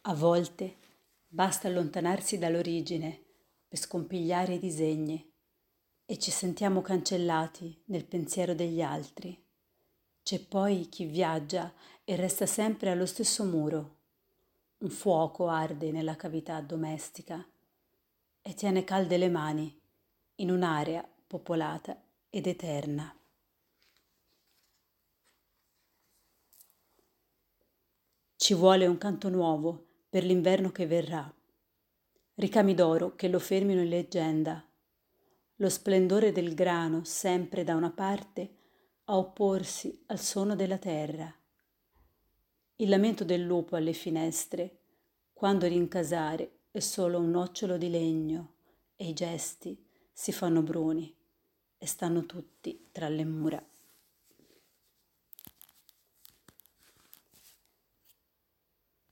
A volte basta allontanarsi dall'origine per scompigliare i disegni e ci sentiamo cancellati nel pensiero degli altri. C'è poi chi viaggia e resta sempre allo stesso muro. Un fuoco arde nella cavità domestica e tiene calde le mani in un'area popolata ed eterna. Ci vuole un canto nuovo per l'inverno che verrà, ricami d'oro che lo fermino in leggenda, lo splendore del grano sempre da una parte a opporsi al suono della terra, il lamento del lupo alle finestre, quando rincasare è solo un nocciolo di legno e i gesti si fanno bruni e stanno tutti tra le mura.